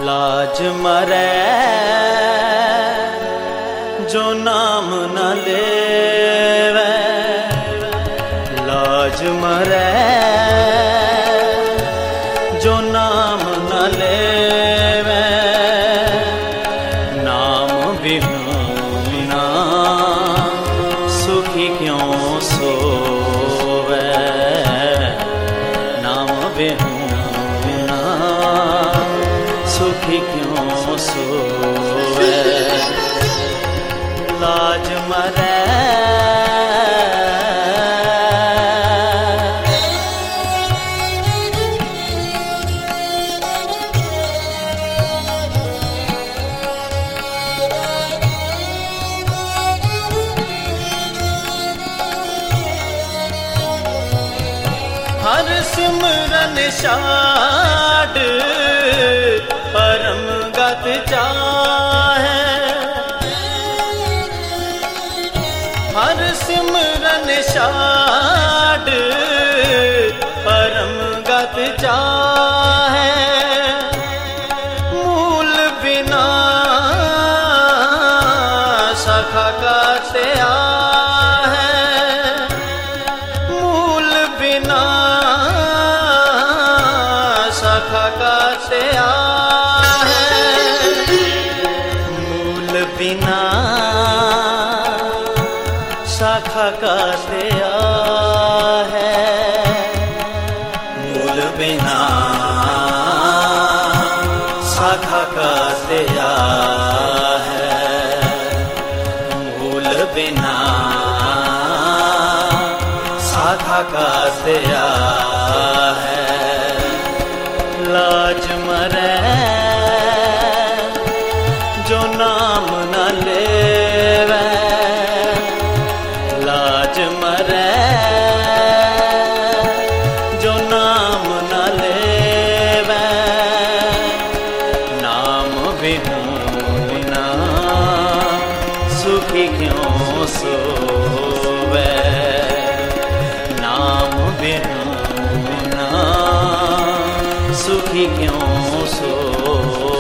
लाज मरे जो नाम न लेवे, लाज मरे जो नाम न लेवे, नाम बिना सुखी क्यों सोवे, नाम बिना सुखी क्यों सोवे, लाज मरे हर सिमरन शाड परम गत चाहे, हर सिमरन शाड परम गत चाहे, मूल बिना सखा का त्या बिना शाखा का दिया है, मूल बिना शाखा का दिया है, मूल बिना शाखा का दिया है, लाज मरे जो नाम न लेवे, लाज मरे जो नाम न लेवे, नाम बिना सुखी क्यों सोवे, नाम बिना सुखी क्यों सोवे।